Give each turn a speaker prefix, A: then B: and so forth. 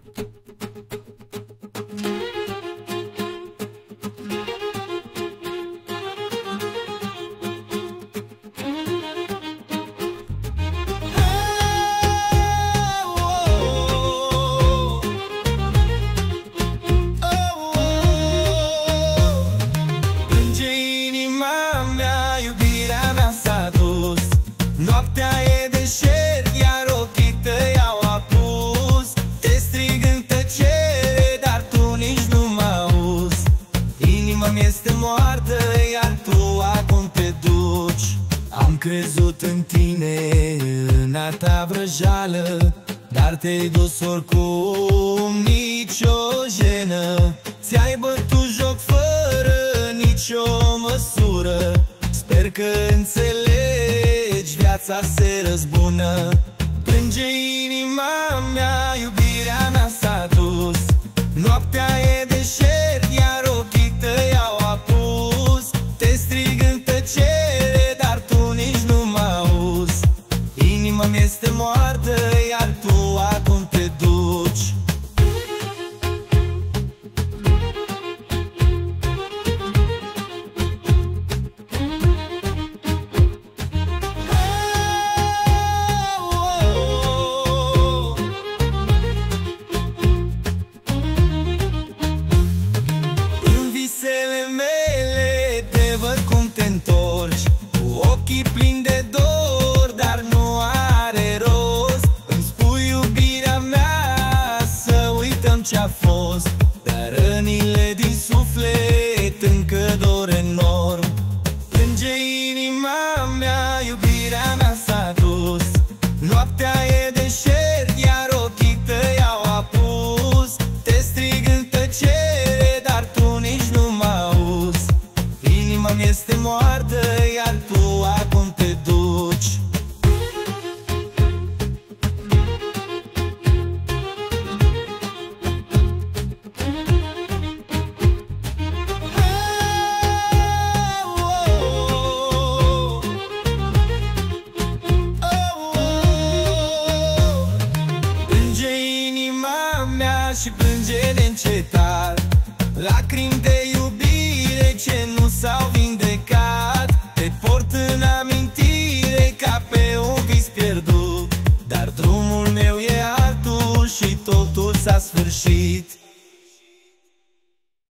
A: Noaptea e deșert, iar ochii tăi au apus. Te strig în tăcere, dar tu nici nu mă auzi. Inima-mi este moartă, iar tu acum te duci. Am crezut în tine, în a ta vrăjală, dar te-ai dus oricum, nicio jenă. Ți-ai bătut joc fără nicio măsură. Sper că înțelegi, viața se răzbună. Plânge inima mea, iubirea mea s-a dus. Noaptea e deșert, iar ochii tăi au apus. Te strig în tăcere, dar tu nici nu mă auzi. Inima-mi este moartă, iar tu acum te duci. Ochii plini de dor, dar nu are rost. Îmi spui, iubirea mea, să uităm ce-a fost.